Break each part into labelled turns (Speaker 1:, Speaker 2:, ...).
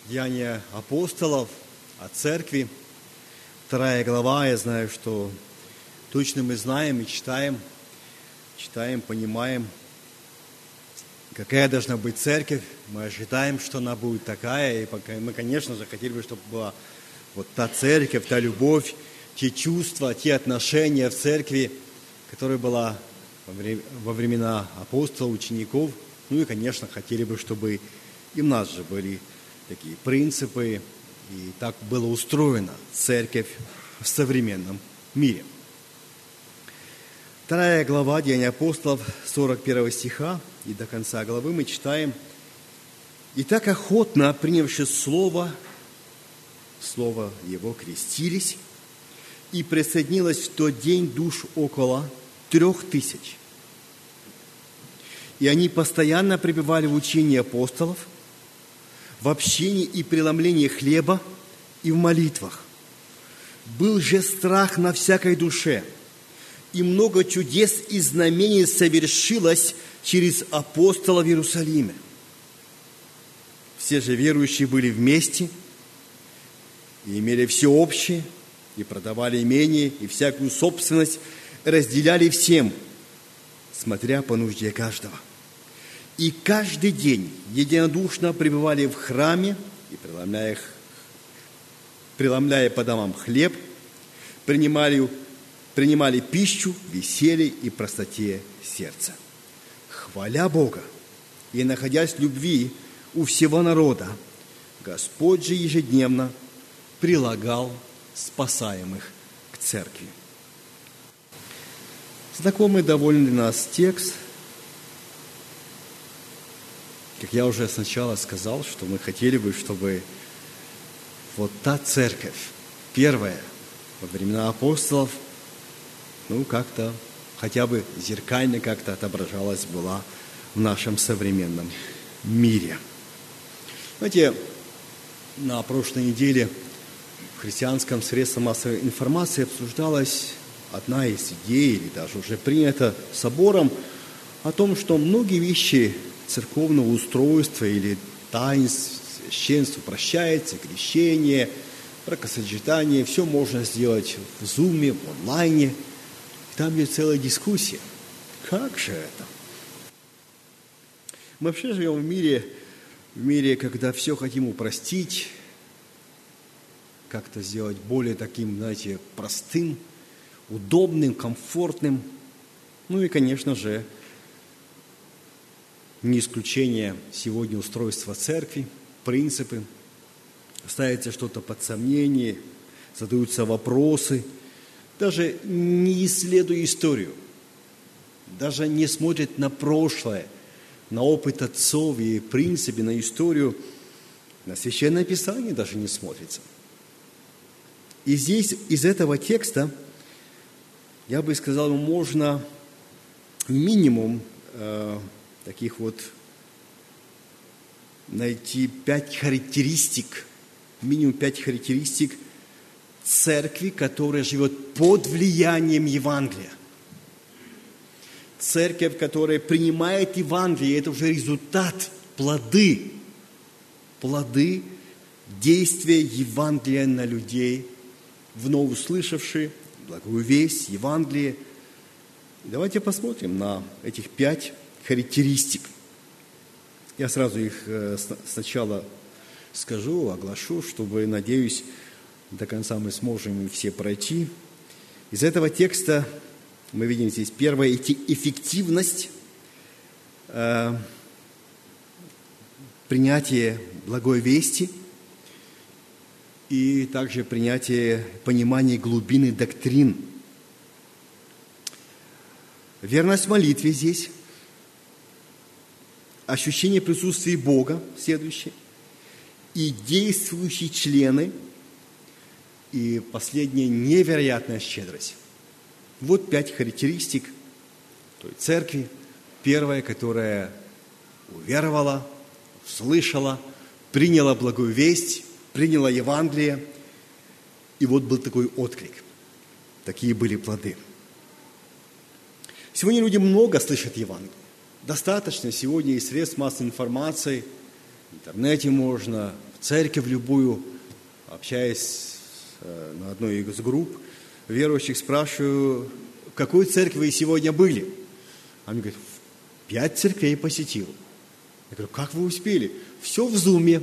Speaker 1: Деяния апостолов, о церкви. 2 глава, я знаю, что точно мы знаем и читаем, понимаем, какая должна быть церковь. Мы ожидаем, что она будет такая, и мы, конечно же, хотели бы, чтобы была вот та церковь, та любовь, те чувства, те отношения в церкви, которая была во времена апостолов, учеников. Ну и, конечно, хотели бы, чтобы и у нас же были такие принципы, и так была устроена церковь в современном мире. 2 глава Деяния апостолов, 41 стиха, и до конца главы мы читаем: «И так охотно, принявши слово его, крестились, и присоединилось в тот день душ около 3000. И они постоянно пребывали в учении апостолов, в общении и преломлении хлеба и в молитвах. Был же страх на всякой душе, и много чудес и знамений совершилось через апостолов в Иерусалиме. Все же верующие были вместе и имели все общее, и продавали имение и всякую собственность, разделяли всем, смотря по нужде каждого. И каждый день единодушно пребывали в храме, и, преломляя по домам хлеб, принимали пищу в веселье и простоте сердца, хваля Бога и находясь в любви у всего народа. Господь же ежедневно прилагал спасаемых к церкви». Знакомый довольно для нас текст. Как я уже сначала сказал, что мы хотели бы, чтобы вот та церковь, первая, во времена апостолов, как-то, хотя бы зеркально как-то отображалась была в нашем современном мире. Знаете, на прошлой неделе в христианском средстве массовой информации обсуждалась одна из идей, или даже уже принята собором, о том, что многие вещи церковного устройства или таинств, священства прощается, крещение, бракосочетание, все можно сделать в Зуме, в онлайне. Там есть целая дискуссия. Как же это? Мы вообще живем в мире, когда все хотим упростить, как-то сделать более таким, простым, удобным, комфортным. И, конечно же, не исключение сегодня устройства церкви, принципы. Ставится что-то под сомнение, задаются вопросы, даже не исследуя историю, даже не смотрят на прошлое, на опыт отцов и, в принципе, на историю, на Священное Писание даже не смотрится. И здесь из этого текста, я бы сказал, можно минимум таких вот найти 5 характеристик, минимум 5 характеристик церкви, которая живет под влиянием Евангелия. Церковь, которая принимает Евангелие, это уже результат, плоды действия Евангелия на людей, вновь услышавшие благую весть, Евангелие. Давайте посмотрим на этих 5 характеристик. Я сразу их сначала скажу, оглашу, чтобы, надеюсь, до конца мы сможем их все пройти. Из этого текста мы видим здесь первое – эффективность принятия благой вести и также принятие понимания глубины доктрин. Верность в молитве здесь. Ощущение присутствия Бога, следующее. И действующие члены. И последнее – невероятная щедрость. Вот 5 характеристик той церкви. Первая, которая уверовала, услышала, приняла благую весть, приняла Евангелие. И вот был такой отклик. Такие были плоды. Сегодня люди много слышат Евангелие. Достаточно сегодня и средств массовой информации, в интернете можно, в церковь любую. Общаясь на одной из групп верующих, спрашиваю, в какой церкви вы сегодня были? Они говорят, 5 церквей посетил. Я говорю, как вы успели? Все в зуме,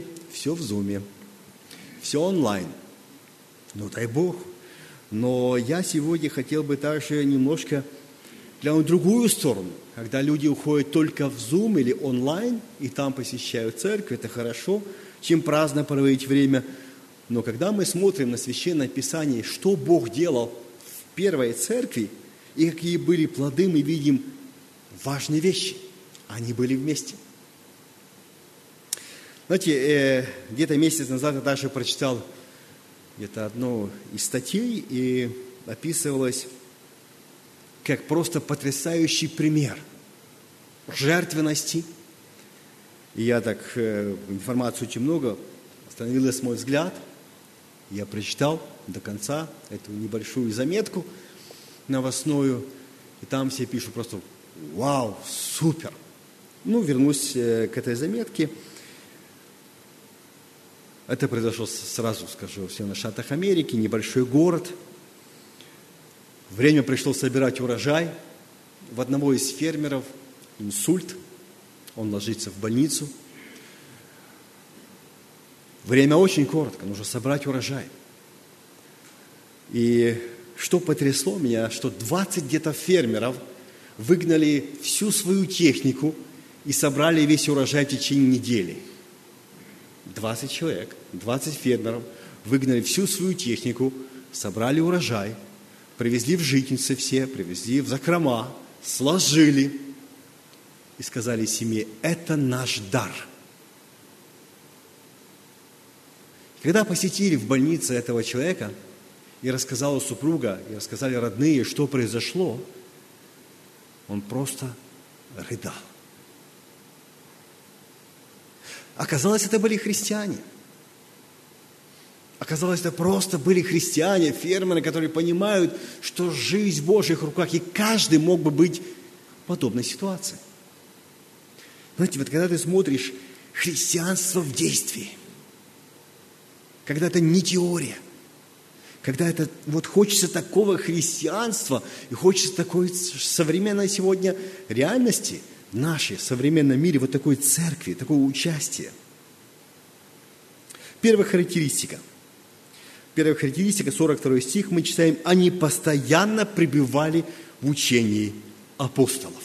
Speaker 1: все онлайн. Ну, дай Бог. Но я сегодня хотел бы также немножко глянуть в другую сторону. Когда люди уходят только в Zoom или онлайн, и там посещают церковь, это хорошо, чем праздно проводить время. Но когда мы смотрим на Священное Писание, что Бог делал в первой церкви, и какие были плоды, мы видим важные вещи. Они были вместе. Знаете, где-то месяц назад я также прочитал где-то одну из статей, и описывалось как просто потрясающий пример жертвенности. И я так, информации очень много, остановилась мой взгляд, я прочитал до конца эту небольшую заметку новостную, и там все пишут просто «Вау, супер!». Ну, вернусь к этой заметке. Это произошло, сразу скажу, в Соединенных Штатах Америки, небольшой город. Время пришло собирать урожай. В одного из фермеров инсульт, он ложится в больницу. Время очень коротко, нужно собрать урожай. И что потрясло меня, что 20 где-то фермеров выгнали всю свою технику и собрали весь урожай в течение недели. 20 человек, 20 фермеров выгнали всю свою технику, собрали урожай, привезли в житницы все, привезли в закрома, сложили и сказали семье, это наш дар. Когда посетили в больнице этого человека, и рассказала супруга, и рассказали родные, что произошло, он просто рыдал. Оказалось, это были христиане. Оказалось, это просто были христиане, фермеры, которые понимают, что жизнь в Божьих руках, и каждый мог бы быть в подобной ситуации. Знаете, вот когда ты смотришь христианство в действии, когда это не теория, когда это вот хочется такого христианства и хочется такой современной сегодня реальности в нашей современном мире, вот такой церкви, такого участия. Первая характеристика, 42 стих, мы читаем, они постоянно пребывали в учении апостолов.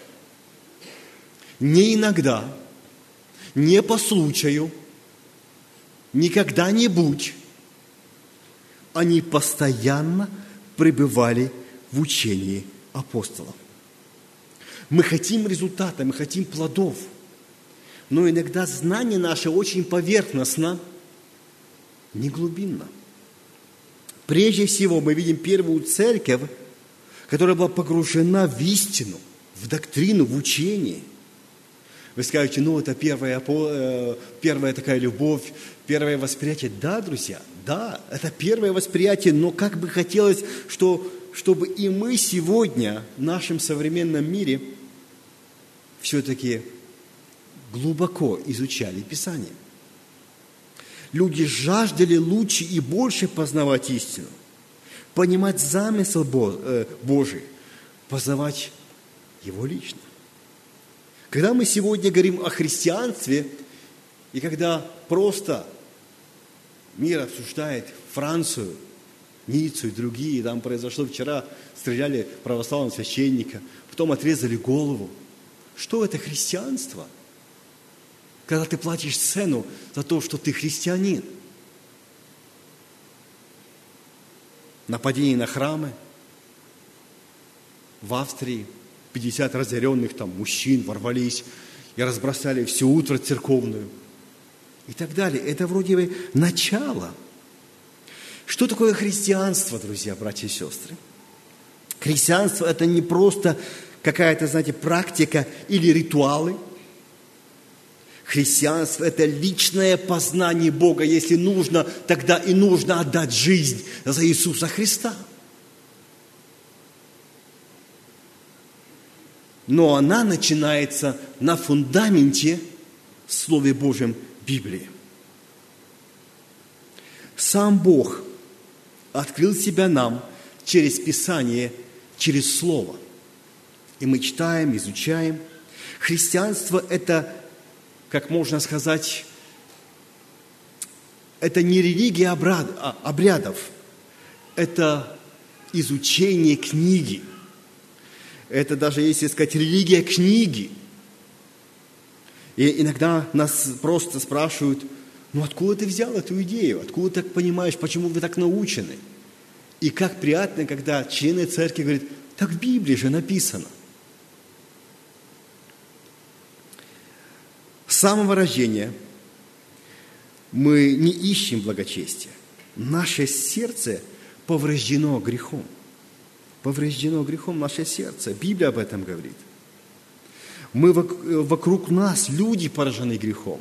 Speaker 1: Не иногда, не по случаю, не когда-нибудь. Они постоянно пребывали в учении апостолов. Мы хотим результата, мы хотим плодов. Но иногда знание наше очень поверхностно, не глубинно. Прежде всего мы видим первую церковь, которая была погружена в истину, в доктрину, в учение. Вы скажете, ну это первая такая любовь, первое восприятие. Да, друзья, да, это первое восприятие, но как бы хотелось, чтобы и мы сегодня в нашем современном мире все-таки глубоко изучали Писание. Люди жаждали лучше и больше познавать истину, понимать замысел Божий, познавать Его лично. Когда мы сегодня говорим о христианстве, и когда просто мир обсуждает Францию, Ниццу и другие, там произошло вчера, стреляли православного священника, потом отрезали голову. Что это христианство? Когда ты платишь цену за то, что ты христианин. Нападение на храмы в Австрии, 50 разъяренных там мужчин ворвались и разбросали всю утварь церковную и так далее. Это вроде бы начало. Что такое христианство, друзья, братья и сестры? Христианство – это не просто какая-то, знаете, практика или ритуалы. Христианство – это личное познание Бога. Если нужно, тогда и нужно отдать жизнь за Иисуса Христа. Но она начинается на фундаменте, в Слове Божьем, Библии. Сам Бог открыл себя нам через Писание, через Слово. И мы читаем, изучаем. Христианство – это, как можно сказать, это не религия обрядов, это изучение книги. Это даже, если сказать, религия книги. И иногда нас просто спрашивают: ну откуда ты взял эту идею? Откуда ты так понимаешь, почему вы так научены? И как приятно, когда члены церкви говорят: так в Библии же написано. С самого рождения мы не ищем благочестия. Наше сердце повреждено грехом. Повреждено грехом наше сердце. Библия об этом говорит. Вокруг нас люди поражены грехом.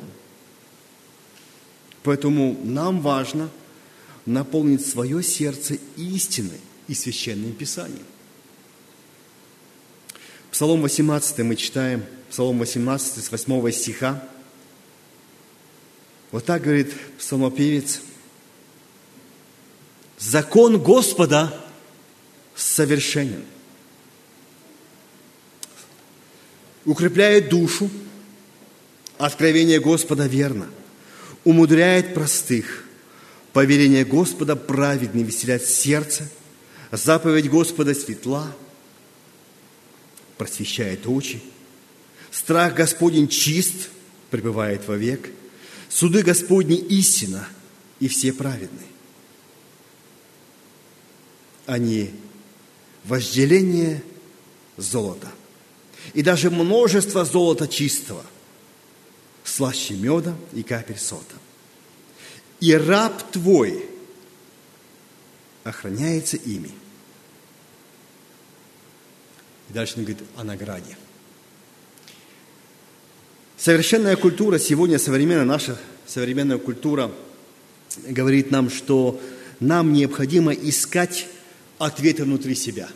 Speaker 1: Поэтому нам важно наполнить свое сердце истиной и священным Писанием. Псалом 18 мы читаем, Псалом 18 с 8 стиха. Вот так говорит псалмопевец: «Закон Господа совершенен, укрепляет душу, откровение Господа верно, умудряет простых, повеление Господа праведны, веселят сердце, заповедь Господа светла, просвещает очи, страх Господень чист, пребывает вовек, суды Господни истина, и все праведны. Они вожделение золота, и даже множество золота чистого, слаще меда и капель сота. И раб твой охраняется ими». И дальше он говорит о награде. Совершенная культура сегодня, наша современная культура говорит нам, что нам необходимо искать ответы внутри себя.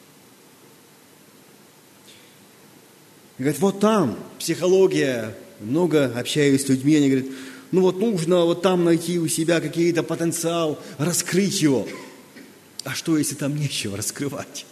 Speaker 1: Говорят, вот там психология, много общаюсь с людьми, они говорят: ну вот нужно вот там найти у себя какой-то потенциал, раскрыть его. А что, если там нечего раскрывать?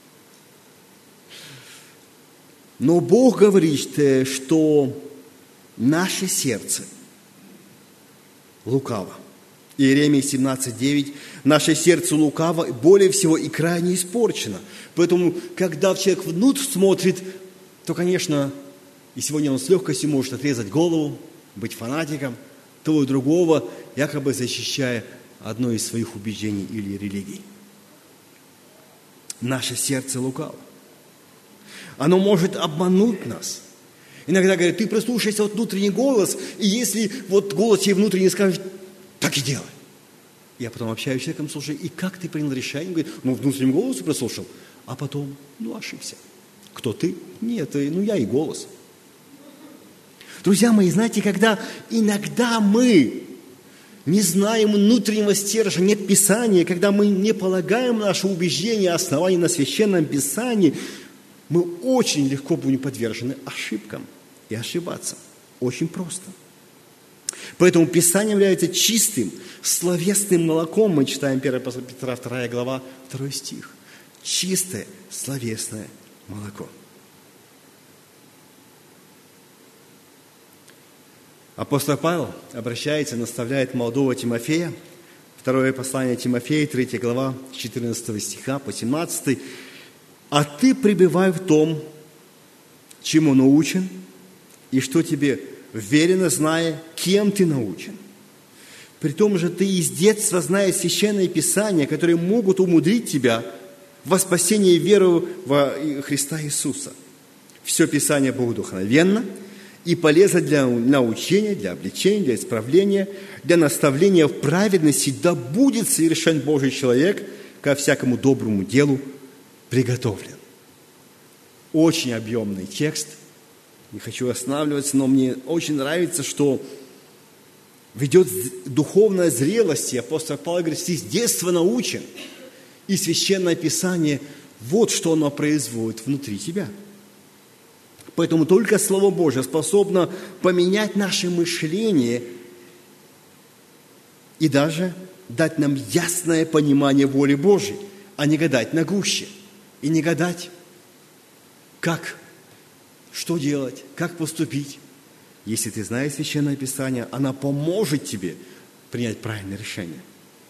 Speaker 1: Но Бог говорит, что наше сердце лукаво. Иеремия 17:9. Наше сердце лукаво, более всего и крайне испорчено. Поэтому, когда человек внутрь смотрит, то, конечно, и сегодня он с легкостью может отрезать голову, быть фанатиком того и другого, якобы защищая одно из своих убеждений или религий. Наше сердце лукаво. Оно может обмануть нас. Иногда говорят: ты прислушайся вот внутренний голос, и если вот голос тебе внутренний скажет, так и делай. Я потом общаюсь с человеком: слушай, и как ты принял решение? Он говорит: ну, внутреннему голосу прислушал, а потом, ошибся. Кто ты? Нет, я и голос. Друзья мои, знаете, когда иногда мы не знаем внутреннего стержня, нет Писания, когда мы не полагаем наше убеждение основания на Священном Писании, мы очень легко будем подвержены ошибкам и ошибаться. Очень просто. Поэтому Писание является чистым, словесным молоком. Мы читаем 1 Петра 2 глава, 2 стих. Чистое, словесное молоко. Апостол Павел обращается, наставляет молодого Тимофея. Второе послание Тимофея, 3 глава, с 14 стиха по 17. «А ты пребывай в том, чему научен, и что тебе верено, зная, кем ты научен. При том же ты из детства знаешь Священное Писание, которые могут умудрить тебя во спасение верою во Христа Иисуса. Все Писание богодухновенно и полезно для научения, для обличения, для исправления, для наставления в праведности, да будет совершен Божий человек ко всякому доброму делу приготовлен». Очень объемный текст. Не хочу останавливаться, но мне очень нравится, что ведет духовная зрелость. И апостол Павел говорит: ты с детства научен. И Священное Писание, вот что оно производит внутри тебя. Поэтому только Слово Божье способно поменять наше мышление и даже дать нам ясное понимание воли Божьей, а не гадать на гуще. И не гадать, что делать, как поступить. Если ты знаешь Священное Писание, оно поможет тебе принять правильное решение.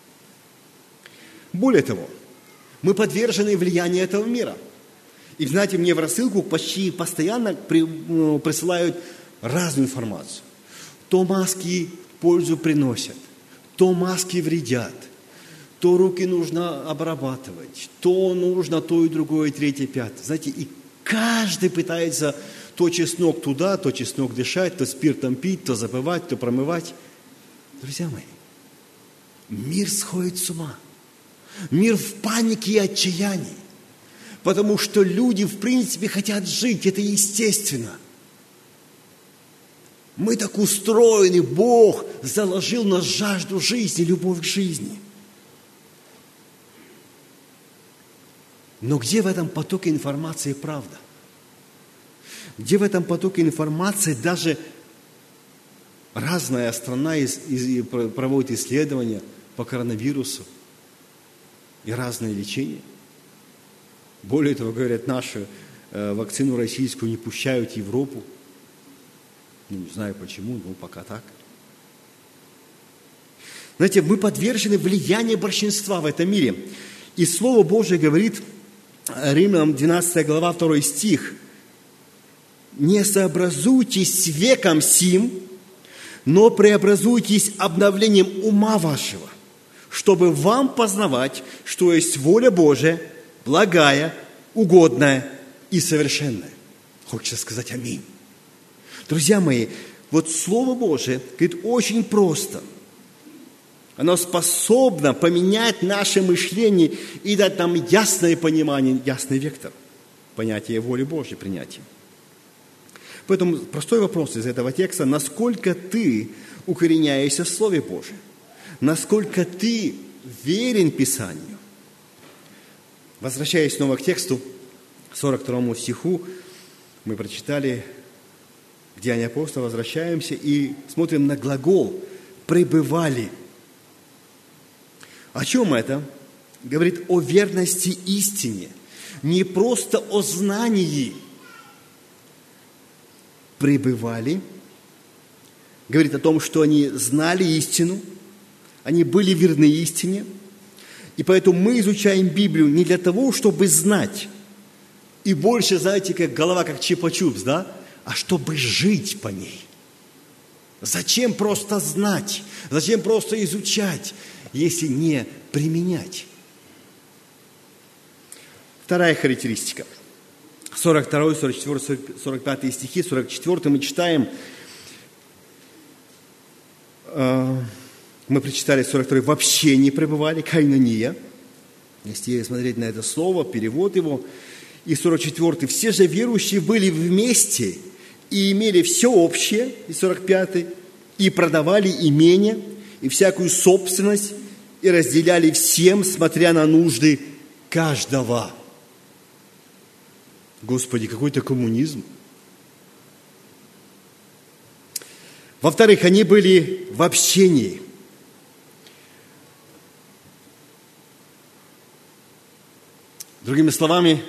Speaker 1: Более того, мы подвержены влиянию этого мира. И, знаете, мне в рассылку почти постоянно присылают разную информацию. То маски пользу приносят, то маски вредят, то руки нужно обрабатывать, то нужно то и другое, и третье, и пятое. Знаете, и каждый пытается то чеснок туда, то чеснок дышать, то спиртом пить, то запивать, то промывать. Друзья мои, мир сходит с ума. Мир в панике и отчаянии. Потому что люди, в принципе, хотят жить. Это естественно. Мы так устроены. Бог заложил в нас жажду жизни, любовь к жизни. Но где в этом потоке информации правда? Где в этом потоке информации даже разная страна проводит исследования по коронавирусу и разные лечения? Более того, говорят, нашу вакцину российскую не пущают в Европу. Не знаю почему, но пока так. Знаете, мы подвержены влиянию большинства в этом мире. И Слово Божие говорит, Римлянам 12 глава, 2 стих: «Не сообразуйтесь с веком сим, но преобразуйтесь обновлением ума вашего, чтобы вам познавать, что есть воля Божия, благая, угодная и совершенная». Хочется сказать аминь. Друзья мои, вот Слово Божие говорит очень просто. Оно способно поменять наше мышление и дать нам ясное понимание, ясный вектор понятия воли Божьей, принятия. Поэтому простой вопрос из этого текста: насколько ты укореняешься в Слове Божьем? Насколько ты верен Писанию? Возвращаясь снова к тексту, 42 стиху, мы прочитали Деяния апостолов, возвращаемся и смотрим на глагол «пребывали». О чем это? Говорит о верности истине, не просто о знании. Пребывали, говорит о том, что они знали истину, они были верны истине, и поэтому мы изучаем Библию не для того, чтобы знать, и больше, знаете, как голова, как чипа-чупс, да, а чтобы жить по ней. Зачем просто знать? Зачем просто изучать, если не применять? Вторая характеристика. 42, 44, 45 стихи, 44 мы читаем, мы прочитали 42, вообще не пребывали, кайнония, если смотреть на это слово, перевод его, и 44, все же верующие были вместе и имели все общее, и 45, и продавали имение, и всякую собственность, и разделяли всем, смотря на нужды каждого. Господи, какой-то коммунизм. Во-вторых, они были в общении. Другими словами,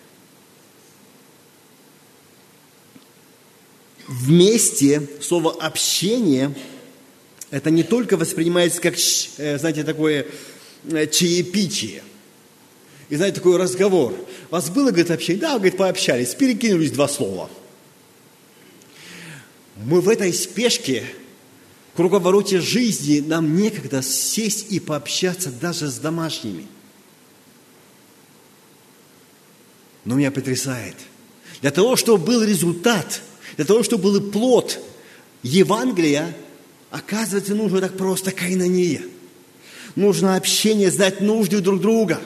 Speaker 1: вместе слово «общение» это не только воспринимается как, знаете, такое чаепитие. И, знаете, такой разговор. У вас было, говорит, общение? Да, говорит, пообщались, перекинулись 2 слова. Мы в этой спешке, в круговороте жизни, нам некогда сесть и пообщаться даже с домашними. Но меня потрясает. Для того, чтобы был результат, для того, чтобы был плод Евангелия, оказывается, нужно так просто кайнония. Нужно общение, знать нужды друг друга.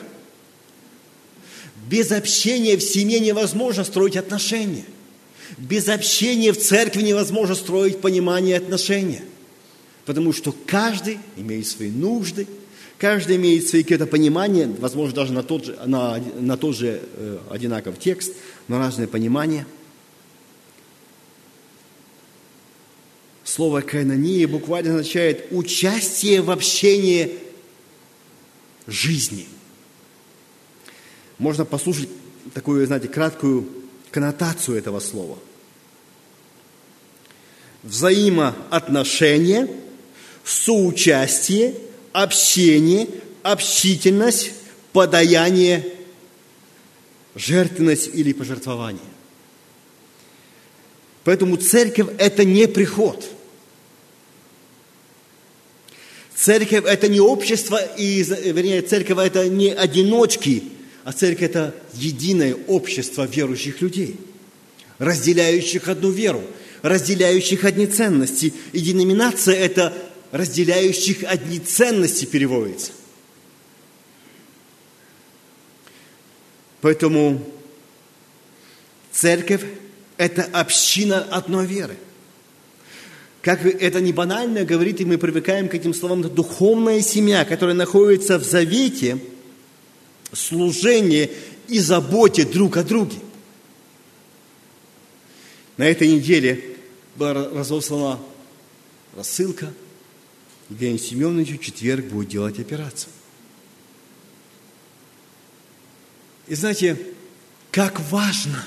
Speaker 1: Без общения в семье невозможно строить отношения. Без общения в церкви невозможно строить понимание и отношения. Потому что каждый имеет свои нужды, каждый имеет свои какие-то понимания, возможно, даже на тот же одинаковый текст, но разное понимание. Слово «коинония» буквально означает участие в общении жизни. Можно послушать такую, знаете, краткую коннотацию этого слова. Взаимоотношения, соучастие, общение, общительность, подаяние, жертвенность или пожертвование. Поэтому церковь – это не приход. Церковь – это не общество, церковь – это не одиночки, а церковь – это единое общество верующих людей, разделяющих одну веру, разделяющих одни ценности. И деноминация – это разделяющих одни ценности переводится. Поэтому церковь – это община одной веры. Как это не банально говорит, и мы привыкаем к этим словам, это духовная семья, которая находится в завете, служении и заботе друг о друге. На этой неделе была разослана рассылка, Евгению Семеновичу в четверг будет делать операцию. И знаете, как важно,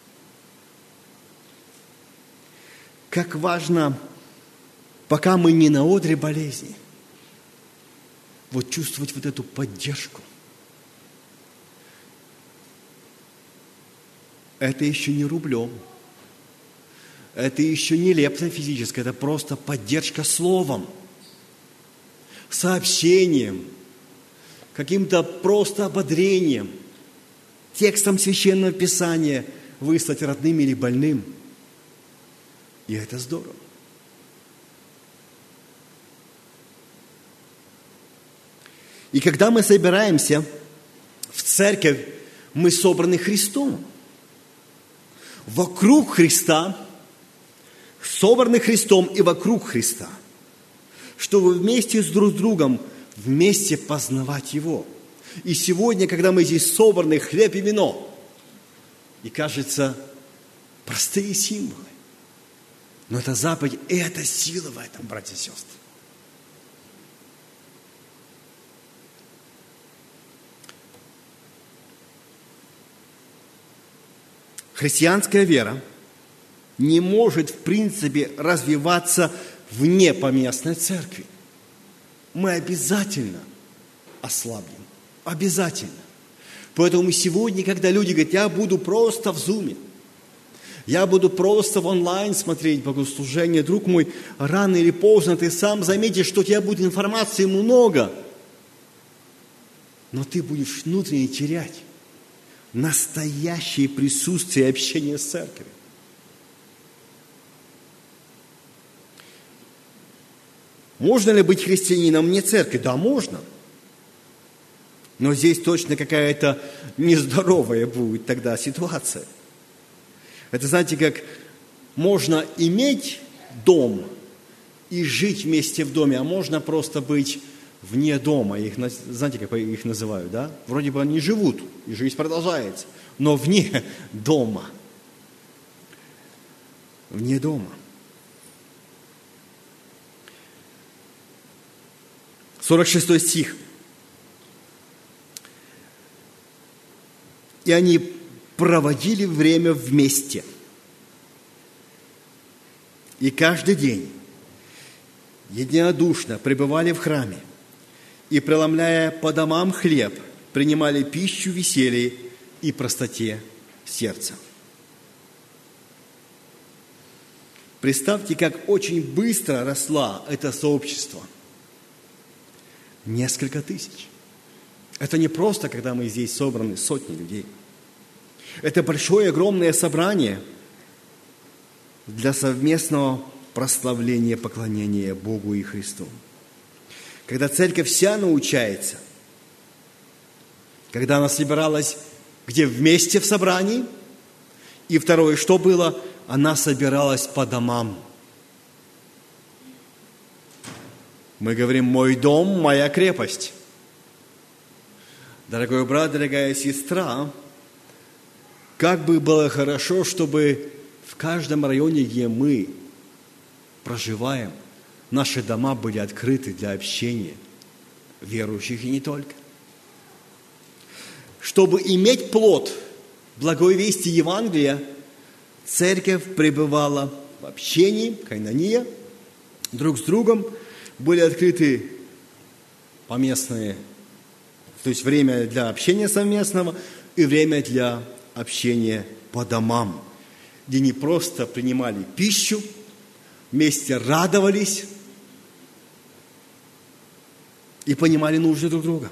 Speaker 1: пока мы не на одре болезни, вот чувствовать вот эту поддержку. Это еще не рублем, это еще не лепта физическая, это просто поддержка словом, сообщением, каким-то просто ободрением, текстом Священного Писания выслать родным или больным. И это здорово. И когда мы собираемся в церковь, мы собраны Христом. Вокруг Христа, собраны Христом и вокруг Христа, чтобы вместе с друг другом, вместе познавать Его. И сегодня, когда мы здесь собраны, хлеб и вино, и кажется, простые символы, но это заповедь, и это сила в этом, братья и сестры. Христианская вера не может, в принципе, развиваться вне поместной церкви. Мы обязательно ослабнем. Обязательно. Поэтому сегодня, когда люди говорят, я буду просто в Зуме, я буду просто в онлайн смотреть богослужение, друг мой, рано или поздно ты сам заметишь, что у тебя будет информации много, но ты будешь внутренне терять настоящее присутствие и общение с церковью. Можно ли быть христианином вне церкви? Да, можно. Но здесь точно какая-то нездоровая будет тогда ситуация. Это, знаете, как можно иметь дом и жить вместе в доме, а можно просто быть вне дома. Знаете, как их называют, да? Вроде бы они живут, и жизнь продолжается, но вне дома. Вне дома. 46 стих. И они проводили время вместе. И каждый день единодушно пребывали в храме и, преломляя по домам хлеб, принимали пищу в веселье и простоте сердца. Представьте, как очень быстро росло это сообщество. Несколько тысяч. Это не просто, когда мы здесь собраны сотни людей. Это большое, огромное собрание для совместного прославления, поклонения Богу и Христу. Когда церковь вся научается, когда она собиралась где вместе в собрании, и второе, что было, она собиралась по домам. Мы говорим, мой дом, моя крепость. Дорогой брат, дорогая сестра, как бы было хорошо, чтобы в каждом районе, где мы проживаем, наши дома были открыты для общения верующих и не только. Чтобы иметь плод благой вести Евангелия, церковь пребывала в общении, коинония, друг с другом, были открыты поместные, то есть время для общения совместного и время для общения по домам, где не просто принимали пищу, вместе радовались и понимали нужды друг друга.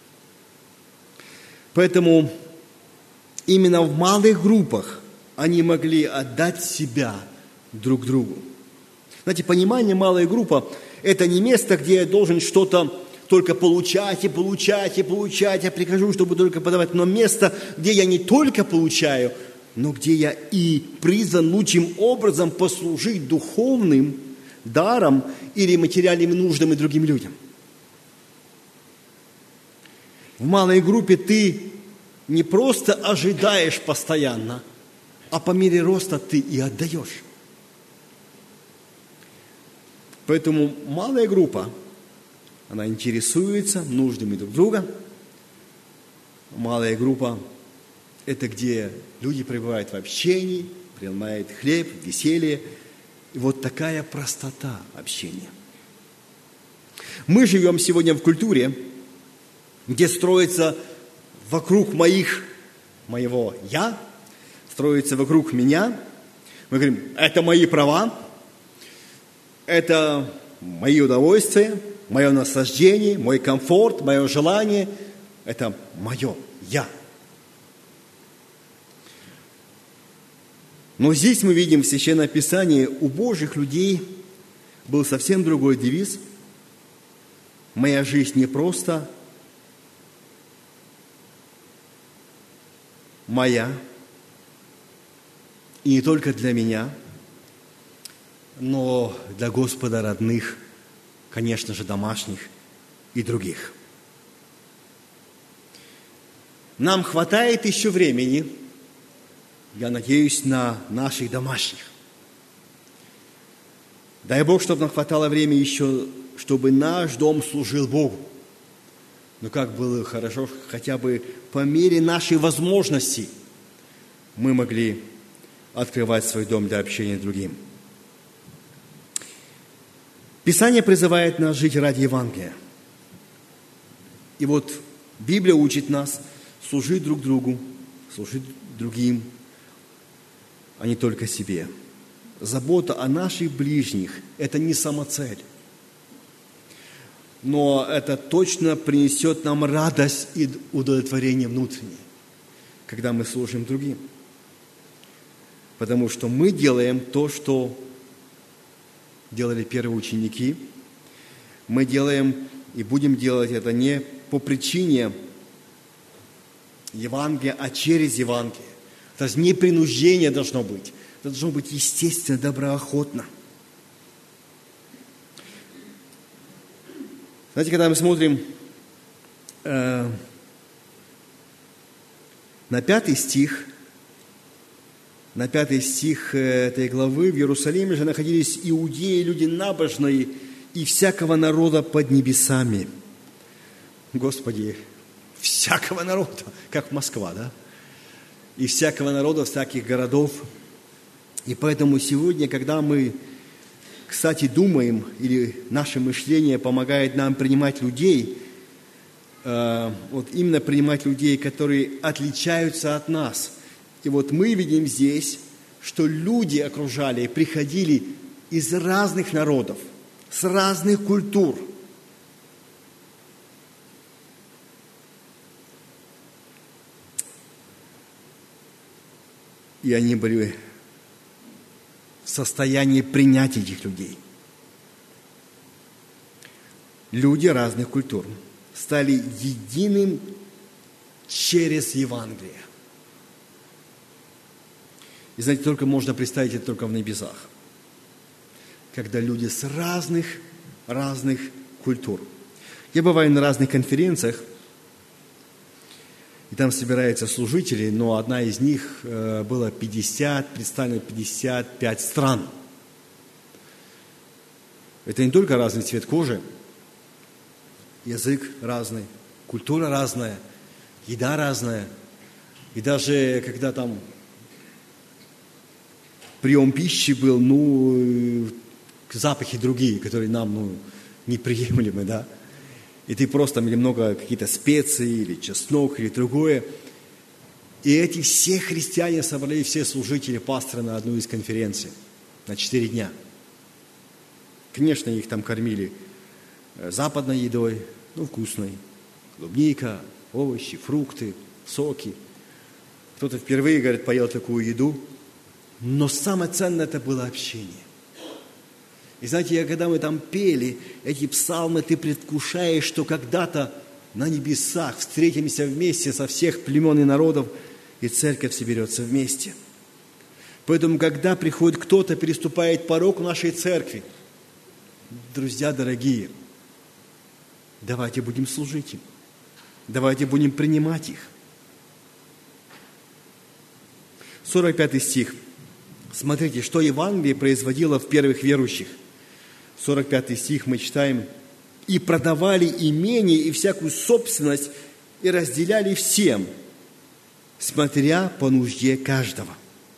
Speaker 1: Поэтому именно в малых группах они могли отдать себя друг другу. Знаете, понимание малой группы – это не место, где я должен что-то только получать и получать и получать. Я прихожу, чтобы только подавать. Но место, где я не только получаю, но где я и призван лучшим образом послужить духовным даром или материальными нуждами другим людям. В малой группе ты не просто ожидаешь постоянно, а по мере роста ты и отдаешь. Поэтому малая группа, она интересуется нуждами друг друга. Малая группа – это где люди пребывают в общении, принимают хлеб, веселье. И вот такая простота общения. Мы живем сегодня в культуре, где строится вокруг моего «я», строится вокруг меня. Мы говорим, это мои права, это мои удовольствия, мое наслаждение, мой комфорт, мое желание. Это мое «я». Но здесь мы видим в Священном Писании, у Божьих людей был совсем другой девиз. Моя жизнь не просто моя, и не только для меня, но для Господа родных, конечно же, домашних и других. Нам хватает еще времени, я надеюсь, на наших домашних. Дай Бог, чтобы нам хватало времени еще, чтобы наш дом служил Богу. Но как было хорошо, хотя бы по мере нашей возможностей мы могли открывать свой дом для общения с другим. Писание призывает нас жить ради Евангелия. И вот Библия учит нас служить друг другу, служить другим, а не только себе. Забота о наших ближних – это не самоцель. Но это точно принесет нам радость и удовлетворение внутреннее, когда мы служим другим. Потому что мы делаем то, что делали первые ученики. Мы делаем и будем делать это не по причине Евангелия, а через Евангелие. То есть не принуждение должно быть. Это должно быть естественно, доброохотно. Знаете, когда мы смотрим на 5 стих этой главы, в Иерусалиме же находились иудеи, люди набожные и всякого народа под небесами. Господи, всякого народа, как Москва, да? И всякого народа, всяких городов. И поэтому сегодня, когда мы, кстати, думаем, или наше мышление помогает нам принимать людей, вот именно принимать людей, которые отличаются от нас. И вот мы видим здесь, что люди окружали и приходили из разных народов, с разных культур. И они были в состоянии принять этих людей. Люди разных культур стали единым через Евангелие. И знаете, только можно представить это только в небесах. Когда люди с разных культур. Я бываю на разных конференциях, и там собираются служители, но одна из них было представлено 55 стран. Это не только разный цвет кожи, язык разный, культура разная, еда разная. И даже когда там прием пищи был, запахи другие, которые нам, неприемлемы, да. И ты просто или много какие-то специи, или чеснок, или другое. И эти все христиане собрали, все служители, пасторы на одну из конференций на 4 дня. Конечно, их там кормили западной едой, вкусной. Клубника, овощи, фрукты, соки. Кто-то впервые, говорит, поел такую еду. Но самое ценное это было общение. И знаете, когда мы там пели эти псалмы, ты предвкушаешь, что когда-то на небесах встретимся вместе со всех племен и народов, и церковь соберется вместе. Поэтому, когда приходит кто-то, переступает порог нашей церкви, друзья дорогие, давайте будем служить им, давайте будем принимать их. 45 стих. Смотрите, что Евангелие производило в первых верующих. 45 стих мы читаем. «И продавали имение и всякую собственность, и разделяли всем, смотря по нужде каждого».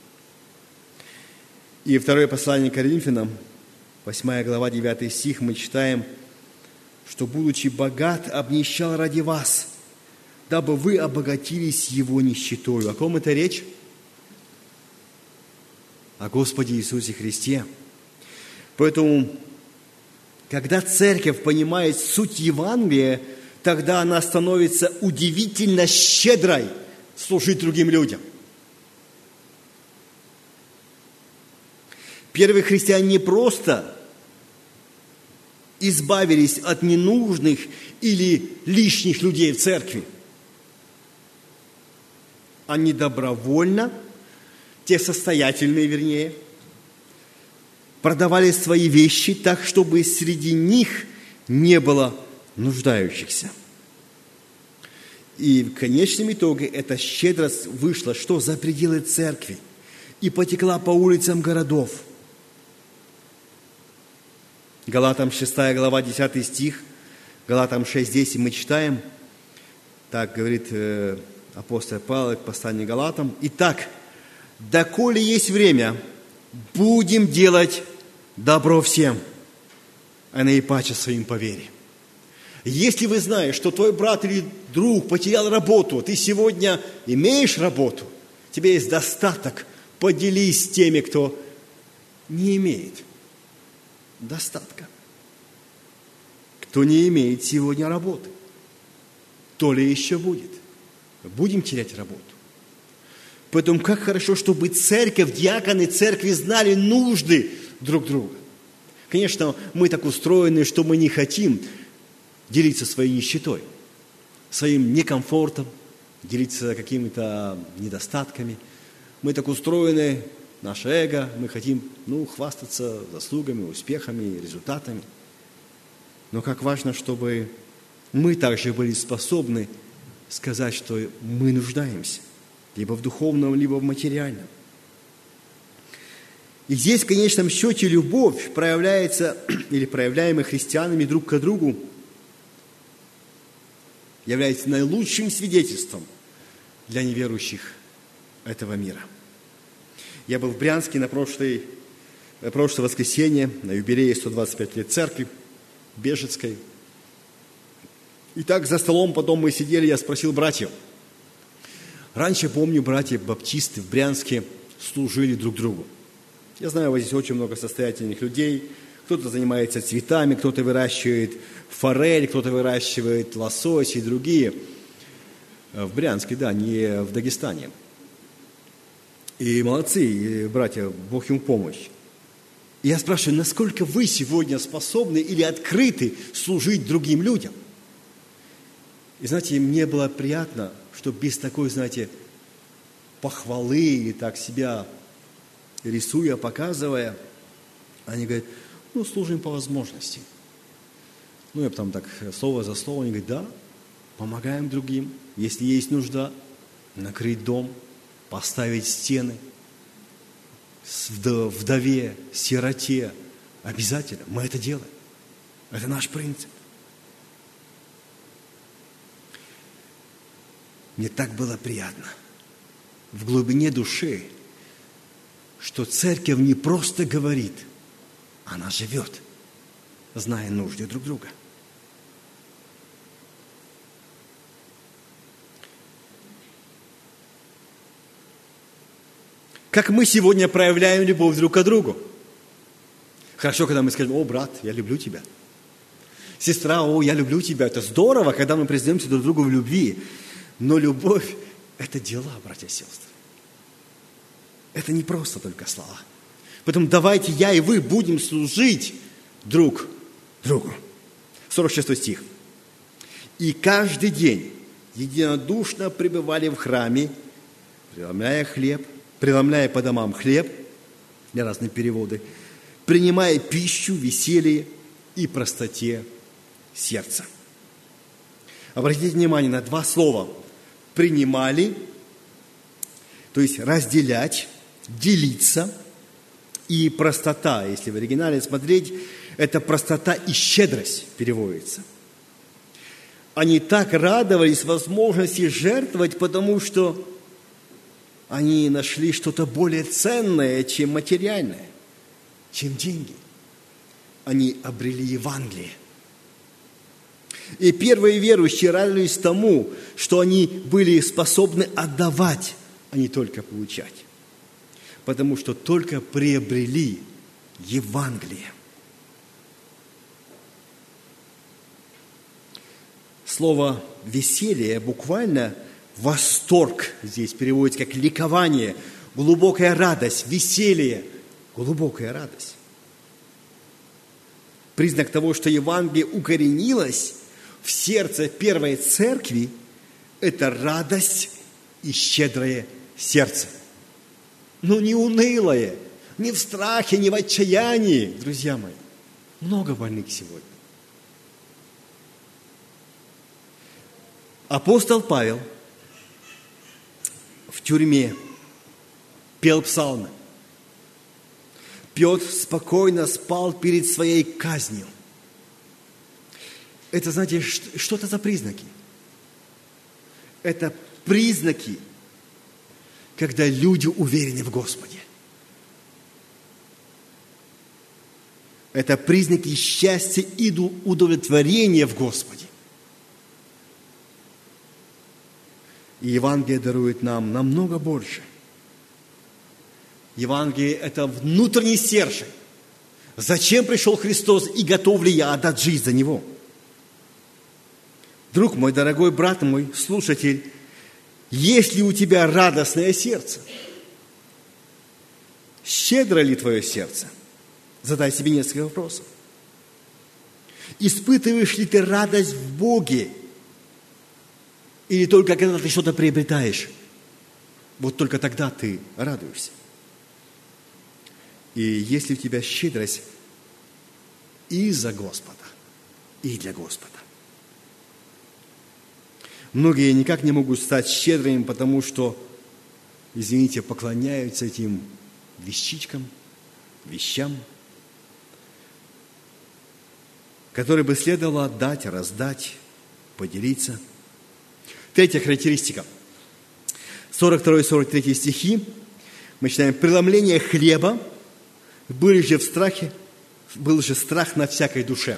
Speaker 1: И второе послание к Коринфянам, 8 глава, 9 стих, мы читаем, что, будучи богат, обнищал ради вас, дабы вы обогатились его нищетою. О ком это речь? О Господе Иисусе Христе. Поэтому, когда церковь понимает суть Евангелия, тогда она становится удивительно щедрой служить другим людям. Первые христиане не просто избавились от ненужных или лишних людей в церкви. Они добровольно, те состоятельные, вернее, продавали свои вещи так, чтобы среди них не было нуждающихся. И в конечном итоге эта щедрость вышла, что за пределы церкви, и потекла по улицам городов. Галатам 6 глава, 10 стих, Галатам 6:10 мы читаем, так говорит апостол Павел к посланию Галатам: «Итак, доколе есть время, будем делать добро всем, а наипаче своим по вере». Если вы знаете, что твой брат или друг потерял работу, ты сегодня имеешь работу, тебе есть достаток, поделись с теми, кто не имеет достатка. Кто не имеет сегодня работы, то ли еще будет. Будем терять работу. Поэтому как хорошо, чтобы церковь, диаконы церкви знали нужды друг друга. Конечно, мы так устроены, что мы не хотим делиться своей нищетой, своим некомфортом, делиться какими-то недостатками. Мы так устроены, наше эго, мы хотим, хвастаться заслугами, успехами, результатами. Но как важно, чтобы мы также были способны сказать, что мы нуждаемся, либо в духовном, либо в материальном. И здесь, в конечном счете, любовь проявляется, или проявляемая христианами друг к другу, является наилучшим свидетельством для неверующих этого мира. Я был в Брянске на прошлое воскресенье, на юбилее 125 лет церкви Бежецкой. И так за столом потом мы сидели, я спросил братьев. Раньше, помню, братья-баптисты в Брянске служили друг другу. Я знаю, вот здесь очень много состоятельных людей. Кто-то занимается цветами, кто-то выращивает форель, кто-то выращивает лосось и другие. В Брянске, да, не в Дагестане. И молодцы, и братья, Бог им помощь. И я спрашиваю, насколько вы сегодня способны или открыты служить другим людям? И знаете, мне было приятно, что без такой, похвалы или так себя рисуя, показывая, они говорят, служим по возможности. Я там так слово за слово, они говорят, да, помогаем другим, если есть нужда, накрыть дом, поставить стены, вдове, сироте, обязательно, мы это делаем. Это наш принцип. Мне так было приятно в глубине души, что церковь не просто говорит, она живет, зная нужды друг друга. Как мы сегодня проявляем любовь друг к другу. Хорошо, когда мы скажем: о, брат, я люблю тебя. Сестра, о, я люблю тебя. Это здорово, когда мы признаемся друг другу в любви. Но любовь – это дела, братья и сестры. Это не просто только слова. Поэтому давайте я и вы будем служить друг другу. 46 стих. «И каждый день единодушно пребывали в храме, преломляя по домам хлеб», для разных переводы, «принимая пищу, веселье и простоте сердца». Обратите внимание на два слова. «Принимали», то есть разделять, делиться, и простота, если в оригинале смотреть, это простота и щедрость переводится. Они так радовались возможности жертвовать, потому что они нашли что-то более ценное, чем материальное, чем деньги. Они обрели Евангелие. И первые верующие радовались тому, что они были способны отдавать, а не только получать. Потому что только приобрели Евангелие. Слово «веселье» буквально «восторг» здесь переводится как ликование, глубокая радость, веселье, глубокая радость. Признак того, что Евангелие укоренилось в сердце первой церкви, это радость и щедрое сердце. Но не унылое, не в страхе, не в отчаянии, друзья мои. Много больных сегодня. Апостол Павел в тюрьме пел псалмы. Петр спокойно спал перед своей казнью. Это, знаете, что это за признаки? Это признаки, когда люди уверены в Господе. Это признаки счастья и удовлетворения в Господе. И Евангелие дарует нам намного больше. Евангелие – это внутренний стержень. Зачем пришел Христос и готов ли я отдать жизнь за Него? Друг мой, дорогой брат мой, слушатель, есть ли у тебя радостное сердце? Щедро ли твое сердце? Задай себе несколько вопросов. Испытываешь ли ты радость в Боге? Или только когда ты что-то приобретаешь? Вот только тогда ты радуешься. И есть ли у тебя щедрость и за Господа, и для Господа? Многие никак не могут стать щедрыми, потому что, извините, поклоняются этим вещичкам, вещам, которые бы следовало отдать, раздать, поделиться. Третья характеристика. 42-43 стихи. Мы читаем: «Преломление хлеба, был же страх на всякой душе».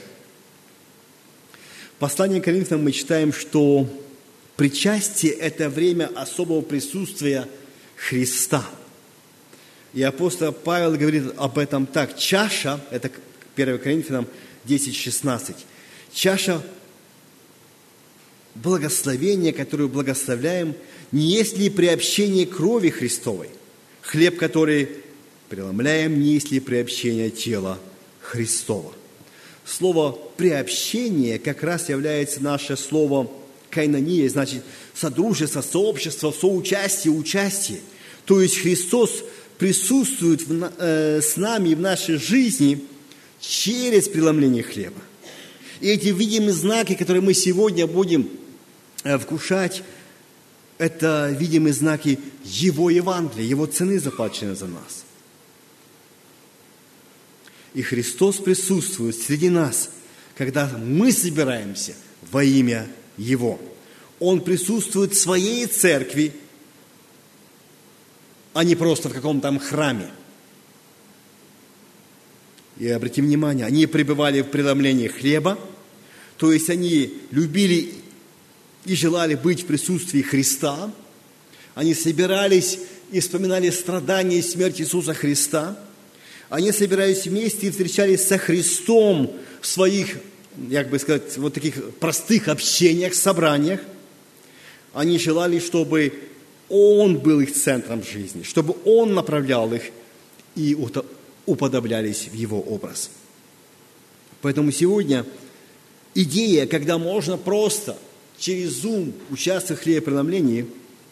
Speaker 1: В послании к Коринфянам мы читаем, что причастие – это время особого присутствия Христа. И апостол Павел говорит об этом так. Чаша, это 1 Коринфянам 10:16, чаша благословения, которую благословляем, не есть ли приобщение крови Христовой? Хлеб, который преломляем, не есть ли приобщение тела Христова? Слово «приобщение» как раз является наше слово «кайнония», значит содружество, сообщество, соучастие, участие. То есть Христос присутствует с нами в нашей жизни через преломление хлеба. И эти видимые знаки, которые мы сегодня будем вкушать, это видимые знаки Его Евангелия, Его цены, заплаченной за нас. И Христос присутствует среди нас, когда мы собираемся во имя Его. Он присутствует в своей церкви, а не просто в каком-то там храме. И обратим внимание, они пребывали в преломлении хлеба, то есть они любили и желали быть в присутствии Христа. Они собирались и вспоминали страдания и смерть Иисуса Христа. Они собирались вместе и встречались со Христом в своих, как бы сказать, вот таких простых общениях, собраниях. Они желали, чтобы Он был их центром жизни, чтобы Он направлял их и уподоблялись в Его образ. Поэтому сегодня идея, когда можно просто через Zoom участвовать в хлебопреломлении,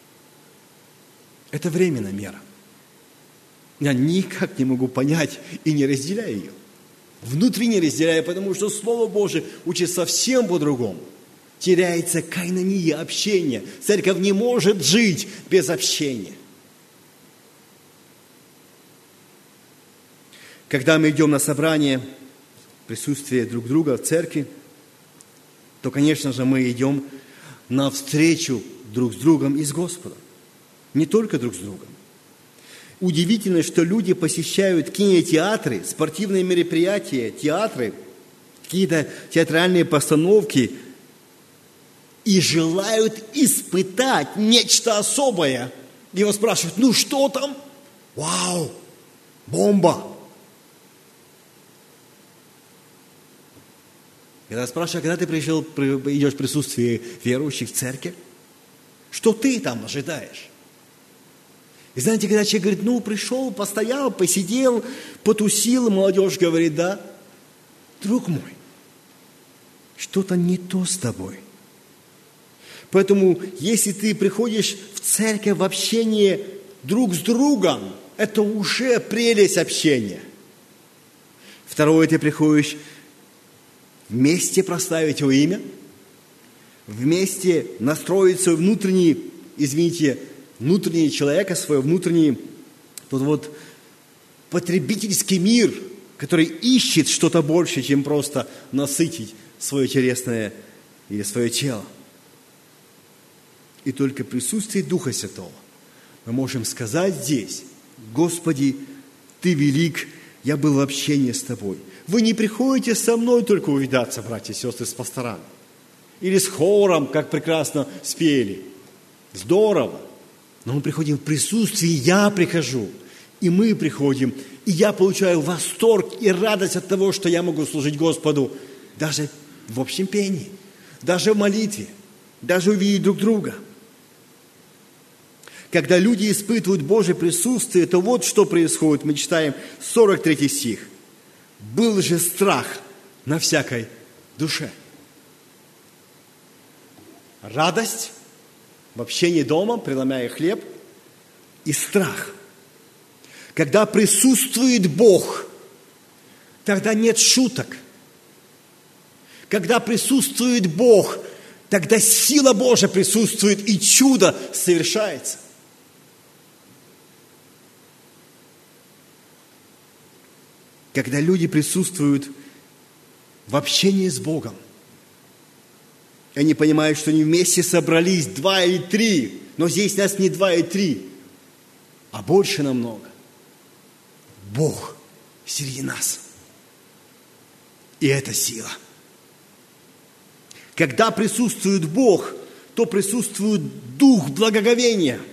Speaker 1: это временная мера. Я никак не могу понять и не разделяю ее. Внутренне разделяю, потому что Слово Божие учит совсем по-другому. Теряется кайнония, общение. Церковь не может жить без общения. Когда мы идем на собрание, в присутствие друг друга в церкви, то, конечно же, мы идем навстречу друг с другом и с Господом. Не только друг с другом. Удивительно, что люди посещают кинотеатры, спортивные мероприятия, театры, какие-то театральные постановки и желают испытать нечто особое. Его спрашивают, ну что там? Вау, бомба! Когда спрашивают, когда ты идешь в присутствие верующих в церковь, что ты там ожидаешь? И знаете, когда человек говорит, ну, пришел, постоял, посидел, потусил, и молодежь говорит, да, друг мой, что-то не то с тобой. Поэтому, если ты приходишь в церковь в общение друг с другом, это уже прелесть общения. Второе, ты приходишь вместе прославить Его имя, вместе настроить свой внутренний человека, свой внутренний вот потребительский мир, который ищет что-то больше, чем просто насытить свое телесное или свое тело. И только в присутствии Духа Святого мы можем сказать здесь, Господи, Ты велик, я был в общении с Тобой. Вы не приходите со мной только увидаться, братья и сестры, с пасторами. Или с хором, как прекрасно спели. Здорово. Но мы приходим в присутствии, я прихожу, и мы приходим, и я получаю восторг и радость от того, что я могу служить Господу даже в общем пении, даже в молитве, даже увидеть друг друга. Когда люди испытывают Божье присутствие, то вот что происходит. Мы читаем 43 стих. «Был же страх на всякой душе». Радость в общении дома, преломляя хлеб, и страх. Когда присутствует Бог, тогда нет шуток. Когда присутствует Бог, тогда сила Божия присутствует, и чудо совершается. Когда люди присутствуют в общении с Богом, они понимают, что они вместе собрались 2 или 3, но здесь нас не 2 и 3, а больше намного. Бог среди нас. И это сила. Когда присутствует Бог, то присутствует дух благоговения.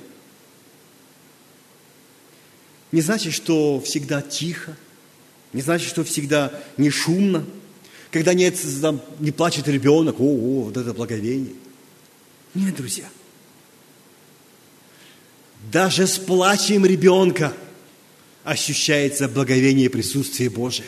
Speaker 1: Не значит, что всегда тихо, не значит, что всегда не шумно. Когда не плачет ребенок, вот это благовение. Нет, друзья. Даже с плачем ребенка ощущается благовение и присутствие Божие.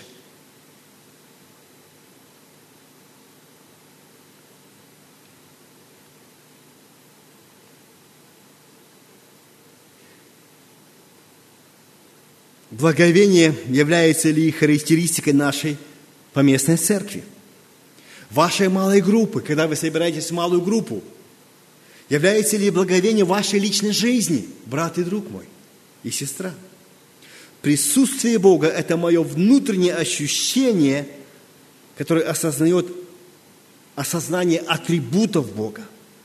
Speaker 1: Благовение является ли характеристикой нашей поместной церкви? Вашей малой группы, когда вы собираетесь в малую группу, является ли благовение вашей личной жизни, брат и друг мой, и сестра? Присутствие Бога – это мое внутреннее ощущение, который осознает осознание атрибутов Бога.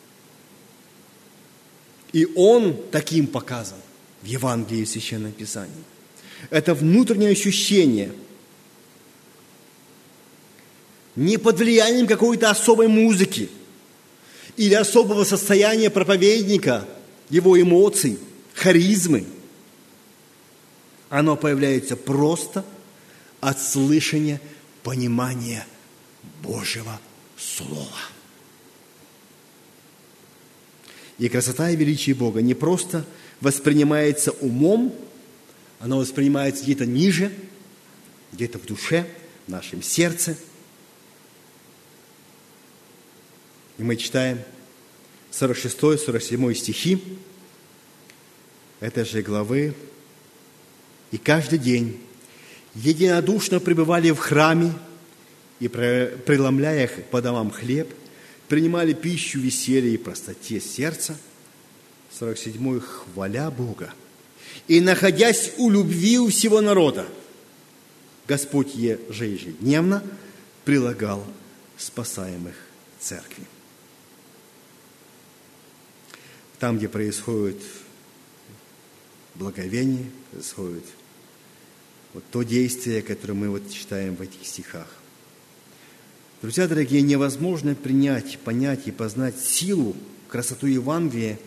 Speaker 1: И Он таким показан в Евангелии и Священном Писании. Это внутреннее ощущение, не под влиянием какой-то особой музыки или особого состояния проповедника, его эмоций, харизмы. Оно появляется просто от слышания, понимания Божьего Слова. И красота и величие Бога не просто воспринимается умом, оно воспринимается где-то ниже, где-то в душе, в нашем сердце. И мы читаем 46-47 стихи этой же главы. «И каждый день единодушно пребывали в храме и, преломляя по домам хлеб, принимали пищу в веселье и простоте сердца». 47-й, «хваля Бога, и находясь у любви у всего народа, Господь же ежедневно прилагал спасаемых церкви». Там, где происходит благовение, происходит вот то действие, которое мы вот читаем в этих стихах. Друзья дорогие, невозможно принять, понять и познать силу, красоту Евангелия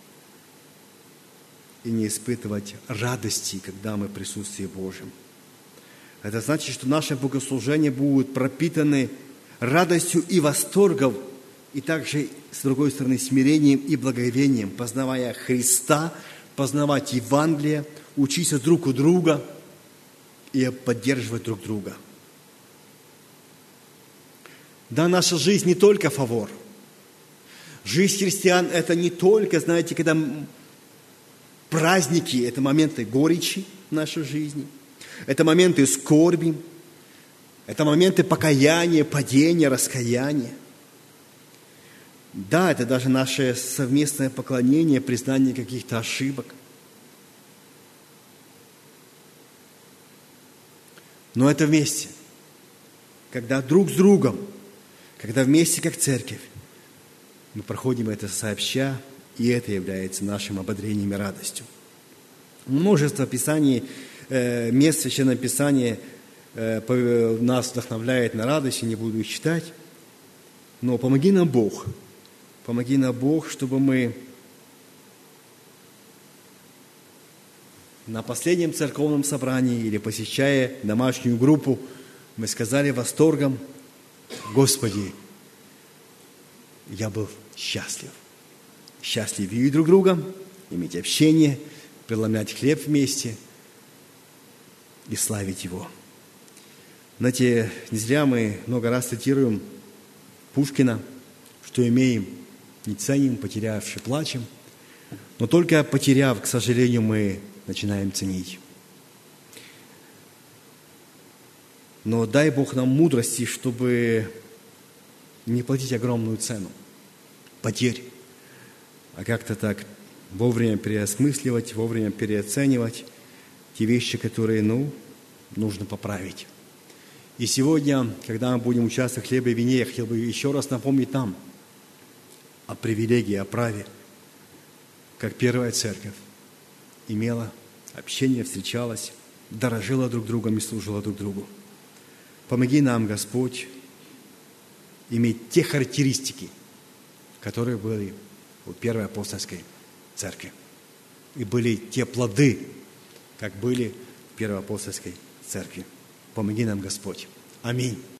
Speaker 1: и не испытывать радости, когда мы в присутствии Божьем. Это значит, что наши богослужения будут пропитаны радостью и восторгом, и также, с другой стороны, смирением и благовением, познавая Христа, познавать Евангелие, учиться друг у друга и поддерживать друг друга. Да, наша жизнь не только фавор. Жизнь христиан – это не только, знаете, когда праздники, это моменты горечи в нашей жизни, это моменты скорби, это моменты покаяния, падения, раскаяния. Да, это даже наше совместное поклонение, признание каких-то ошибок. Но это вместе, когда друг с другом, когда вместе как церковь, мы проходим это сообща, и это является нашим ободрением и радостью. Множество писаний, мест Священного Писания нас вдохновляет на радость, я не буду их читать, но помоги нам Бог, чтобы мы на последнем церковном собрании или посещая домашнюю группу, мы сказали восторгом: Господи, я был счастлив. Счастлив видеть друг друга, иметь общение, преломлять хлеб вместе и славить Его. Знаете, не зря мы много раз цитируем Пушкина, что имеем, не ценим, потерявши плачем. Но только потеряв, к сожалению, мы начинаем ценить. Но дай Бог нам мудрости, чтобы не платить огромную цену потерь, а как-то так вовремя переосмысливать, вовремя переоценивать те вещи, которые, нужно поправить. И сегодня, когда мы будем участвовать в хлебе и вине, я хотел бы еще раз напомнить нам о привилегии, о праве, как первая церковь имела общение, встречалась, дорожила друг другом и служила друг другу. Помоги нам, Господь, иметь те характеристики, которые были у Первой апостольской церкви. И были те плоды, как были в Первой апостольской церкви. Помоги нам, Господь. Аминь.